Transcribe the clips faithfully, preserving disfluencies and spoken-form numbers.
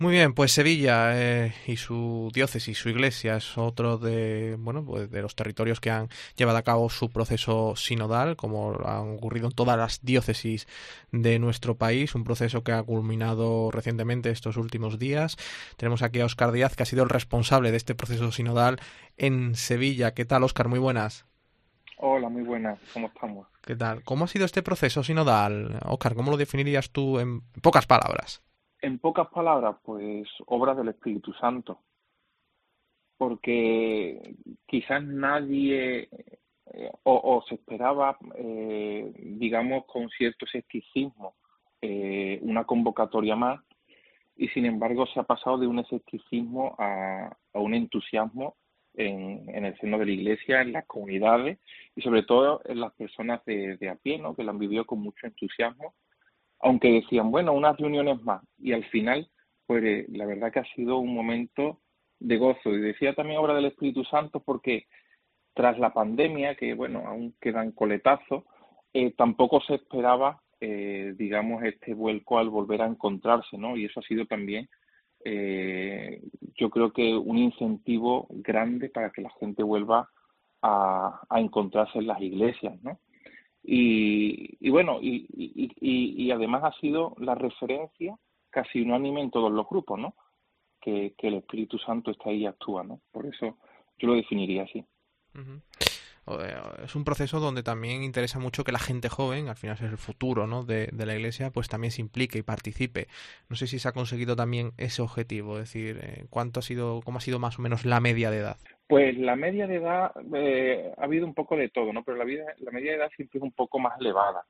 Muy bien, pues Sevilla eh, y su diócesis, su iglesia, es otro de, bueno, pues de los territorios que han llevado a cabo su proceso sinodal, como han ocurrido en todas las diócesis de nuestro país, un proceso que ha culminado recientemente estos últimos días. Tenemos aquí a Óscar Díaz, que ha sido el responsable de este proceso sinodal en Sevilla. ¿Qué tal, Óscar? Muy buenas. Hola, muy buenas, ¿cómo estamos? ¿Qué tal? ¿Cómo ha sido este proceso sinodal? Óscar, ¿cómo lo definirías tú en pocas palabras? En pocas palabras, pues obra del Espíritu Santo, porque quizás nadie eh, o, o se esperaba, eh, digamos, con cierto escepticismo, eh, una convocatoria más, y sin embargo se ha pasado de un escepticismo a, a un entusiasmo en, en el seno de la Iglesia, en las comunidades y sobre todo en las personas de, de a pie, ¿no? Que lo han vivido con mucho entusiasmo, aunque decían, bueno, unas reuniones más, y al final, pues eh, la verdad que ha sido un momento de gozo. Y decía también obra del Espíritu Santo porque tras la pandemia, que bueno, aún quedan coletazos, eh, tampoco se esperaba, eh, digamos, este vuelco al volver a encontrarse, ¿no? Y eso ha sido también, eh, yo creo que un incentivo grande para que la gente vuelva a, a encontrarse en las iglesias, ¿no? Y, y bueno, y, y, y, y además ha sido la referencia casi unánime en todos los grupos, ¿no? Que, que el Espíritu Santo está ahí y actúa, ¿no? Por eso yo lo definiría así. Ujú. Es un proceso donde también interesa mucho que la gente joven, al final es el futuro, ¿no?, de, de la Iglesia, pues también se implique y participe. No sé si se ha conseguido también ese objetivo, es decir, eh, cuánto ha sido, cómo ha sido más o menos la media de edad. Pues la media de edad, eh, ha habido un poco de todo, ¿no? Pero la, vida, la media de edad siempre es un poco más elevada.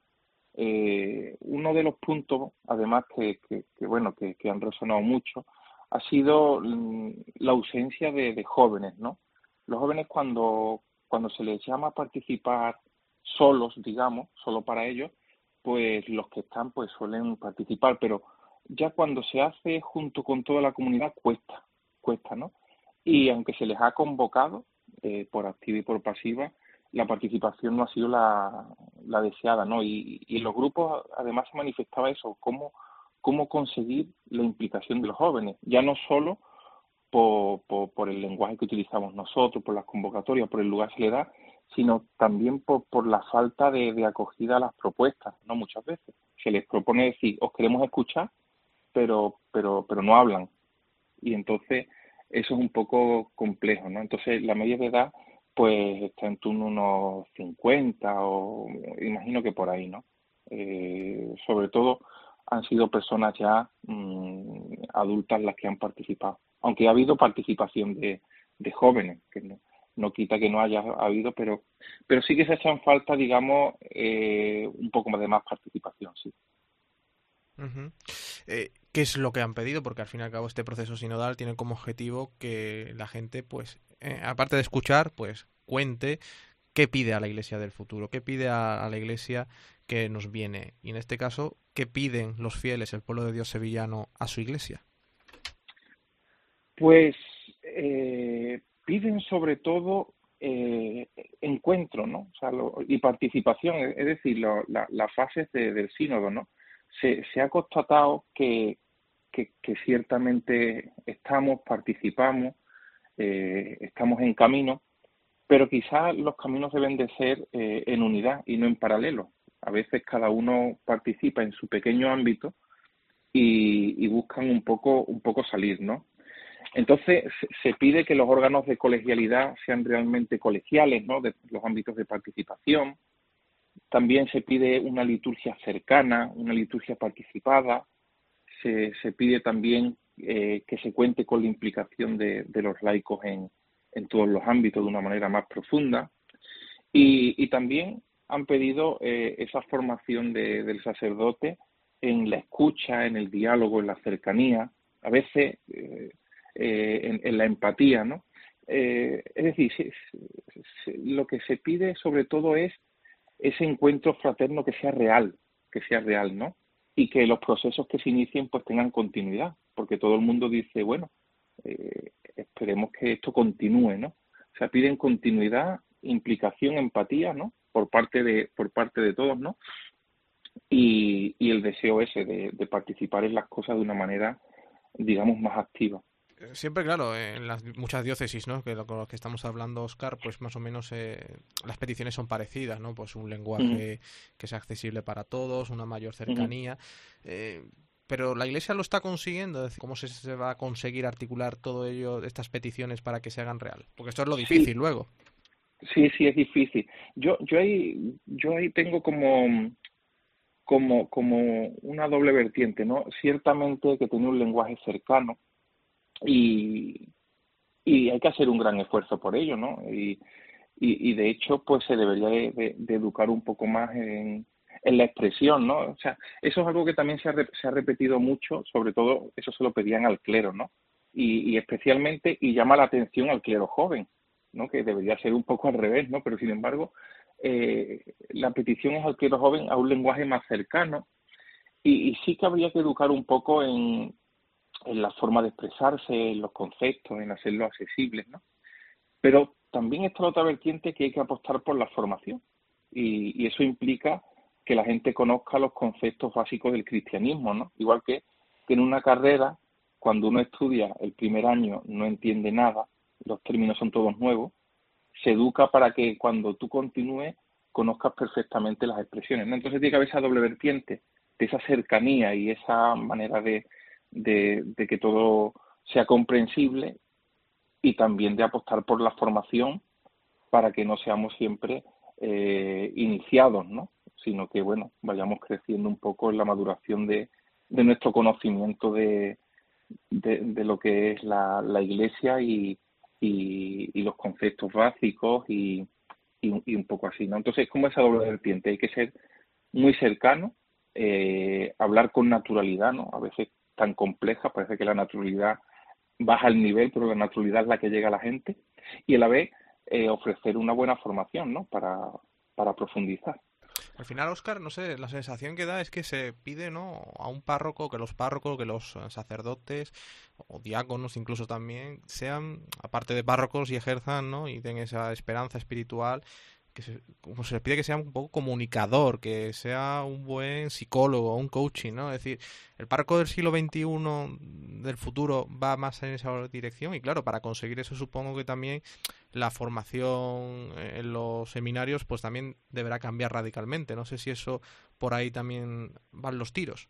Eh, uno de los puntos, además, que, que, que bueno, que, que han resonado mucho, ha sido mm, la ausencia de, de jóvenes, ¿no? Los jóvenes cuando, cuando se les llama a participar solos, digamos, solo para ellos, pues los que están pues suelen participar, pero ya cuando se hace junto con toda la comunidad cuesta, cuesta, ¿no? Y aunque se les ha convocado eh, por activa y por pasiva, la participación no ha sido la, la deseada, ¿no? Y, y en los grupos además se manifestaba eso, cómo, cómo conseguir la implicación de los jóvenes, ya no solo por, por, por el lenguaje que utilizamos nosotros, por las convocatorias, por el lugar que se le da, sino también por, por la falta de, de acogida a las propuestas, ¿no? Muchas veces se les propone decir, os queremos escuchar, pero, pero, pero no hablan. Y entonces eso es un poco complejo, ¿no? Entonces la media de edad pues está en torno a unos cincuenta o imagino que por ahí, ¿no? Eh, sobre todo han sido personas ya mmm, adultas las que han participado, aunque ha habido participación de, de jóvenes, que no, no quita que no haya habido, pero pero sí que se echan falta, digamos, eh, un poco más de más participación, sí. Uh-huh. Eh, ¿qué es lo que han pedido? Porque al fin y al cabo este proceso sinodal tiene como objetivo que la gente, pues, eh, aparte de escuchar, pues, cuente qué pide a la Iglesia del futuro, qué pide a, a la Iglesia que nos viene. Y en este caso, ¿qué piden los fieles, el pueblo de Dios sevillano, a su Iglesia? Pues eh, piden sobre todo eh, encuentro, ¿no? O sea, lo, y participación, es, es decir, lo, la, las fases de, del sínodo, ¿no? Se, se ha constatado que, que, que ciertamente estamos, participamos, eh, estamos en camino, pero quizás los caminos deben de ser eh, en unidad y no en paralelo. A veces cada uno participa en su pequeño ámbito y, y buscan un poco, un poco salir, ¿no? Entonces, se pide que los órganos de colegialidad sean realmente colegiales, ¿no? De los ámbitos de participación. También se pide una liturgia cercana, una liturgia participada. Se, se pide también eh, que se cuente con la implicación de, de los laicos en, en todos los ámbitos de una manera más profunda. Y, y también han pedido eh, esa formación de, del sacerdote en la escucha, en el diálogo, en la cercanía, a veces eh, eh, en, en la empatía, ¿no? Eh, es decir, se, se, lo que se pide sobre todo es ese encuentro fraterno que sea real, que sea real, ¿no? Y que los procesos que se inicien pues tengan continuidad, porque todo el mundo dice, bueno, eh, esperemos que esto continúe, ¿no? O sea, piden continuidad, implicación, empatía, ¿no? Por parte de, por parte de todos, ¿no? Y, y el deseo ese de, de participar en las cosas de una manera digamos, más activa. Siempre, claro, en las muchas diócesis, ¿no? Que lo, con lo que estamos hablando, Oscar, pues más o menos eh, las peticiones son parecidas, ¿no? Pues un Ujú, lenguaje que sea accesible para todos, una mayor ujú. cercanía. Eh, pero la Iglesia lo está consiguiendo. Es decir, ¿cómo se, se va a conseguir articular todo ello, estas peticiones, para que se hagan real? Porque esto es lo Sí, difícil luego. sí, sí, es difícil. Yo, yo ahí, yo ahí tengo como, como, como una doble vertiente, ¿no? Ciertamente que tiene un lenguaje cercano y, y hay que hacer un gran esfuerzo por ello, ¿no? Y, y, y de hecho, pues se debería de, de- de educar un poco más en, en la expresión, ¿no? O sea, eso es algo que también se ha, re- se ha repetido mucho, sobre todo eso se lo pedían al clero, ¿no? Y, y especialmente, y llama la atención al clero joven, ¿no? Que debería ser un poco al revés, ¿no? Pero sin embargo, eh, la petición es al clero joven a un lenguaje más cercano y, y sí que habría que educar un poco en, en la forma de expresarse, en los conceptos, en hacerlo accesible, ¿no? Pero también está la otra vertiente que hay que apostar por la formación. Y, y eso implica que la gente conozca los conceptos básicos del cristianismo, ¿no? Igual que, que en una carrera, cuando uno estudia el primer año no entiende nada, los términos son todos nuevos, se educa para que cuando tú continúes conozcas perfectamente las expresiones, ¿no? Entonces tiene que haber esa doble vertiente de esa cercanía y esa manera de, de, de que todo sea comprensible y también de apostar por la formación para que no seamos siempre eh, iniciados, ¿no? Sino que, bueno, vayamos creciendo un poco en la maduración de, de nuestro conocimiento de, de, de, lo que es la, la Iglesia y, y, y, los conceptos básicos y, y, y, un poco así, ¿no? Entonces, como esa doble vertiente, hay que ser muy cercano, eh, hablar con naturalidad, ¿no? A veces tan compleja, parece que la naturalidad baja el nivel, pero la naturalidad es la que llega a la gente, y a la vez eh, ofrecer una buena formación, ¿no? Para, para profundizar. Al final, Oscar, no sé, la sensación que da es que se pide, ¿no? A un párroco, que los párrocos, que los eh, sacerdotes o diáconos incluso también sean, aparte de párrocos, y ejerzan, ¿no? Y tengan esa esperanza espiritual, que se, como se les pide, que sea un poco comunicador, que sea un buen psicólogo, un coaching, ¿no? Es decir, el párroco del siglo veintiuno del futuro va más en esa dirección, y claro, para conseguir eso supongo que también la formación en los seminarios pues también deberá cambiar radicalmente. No sé si eso por ahí también van los tiros.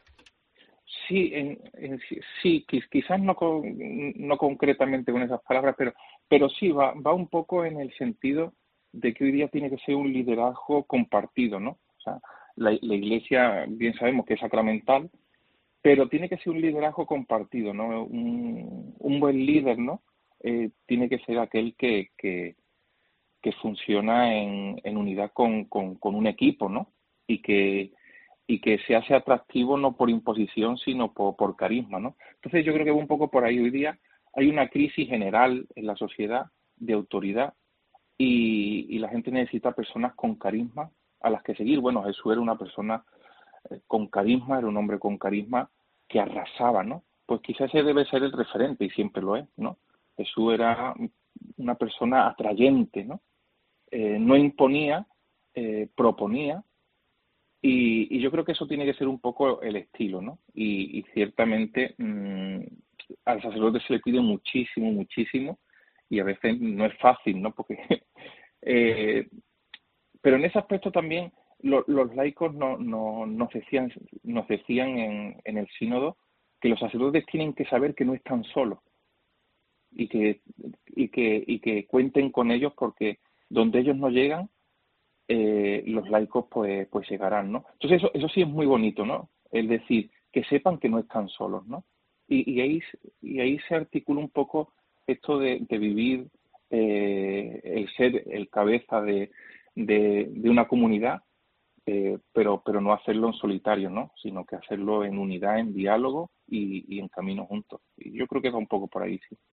Sí, en, en, sí, quizás no, con, no concretamente con esas palabras, pero, pero sí va, va un poco en el sentido de que hoy día tiene que ser un liderazgo compartido, ¿no? O sea, la, la Iglesia, bien sabemos que es sacramental, pero tiene que ser un liderazgo compartido, ¿no? Un, un buen líder, ¿no? Eh, tiene que ser aquel que, que, que funciona en, en unidad con, con, con, un equipo, ¿no? Y que, y que se hace atractivo no por imposición, sino por, por carisma, ¿no? Entonces yo creo que va un poco por ahí. Hoy día hay una crisis general en la sociedad de autoridad y, y la gente necesita personas con carisma a las que seguir. Bueno, Jesús era una persona eh, con carisma, era un hombre con carisma que arrasaba, ¿no? Pues quizás ese debe ser el referente y siempre lo es, ¿no? Jesús era una persona atrayente, ¿no? Eh, no imponía, eh, proponía y, y, yo creo que eso tiene que ser un poco el estilo, ¿no? Y, y ciertamente mmm, al sacerdote se le pide muchísimo, muchísimo y a veces no es fácil, ¿no? Porque eh, pero en ese aspecto también lo, los laicos no, no, nos decían, nos decían en, en el sínodo que los sacerdotes tienen que saber que no están solos y que, y que, y que cuenten con ellos porque donde ellos no llegan, eh, los laicos pues, pues llegarán, ¿no? Entonces eso, eso sí es muy bonito, ¿no? Es decir, que sepan que no están solos, ¿no? Y, y, ahí, y ahí se articula un poco esto de, de vivir, eh, el ser el cabeza de, de, de una comunidad, eh, pero, pero no hacerlo en solitario, ¿no? Sino que hacerlo en unidad, en diálogo y, y en camino juntos. Y yo creo que va un poco por ahí, sí.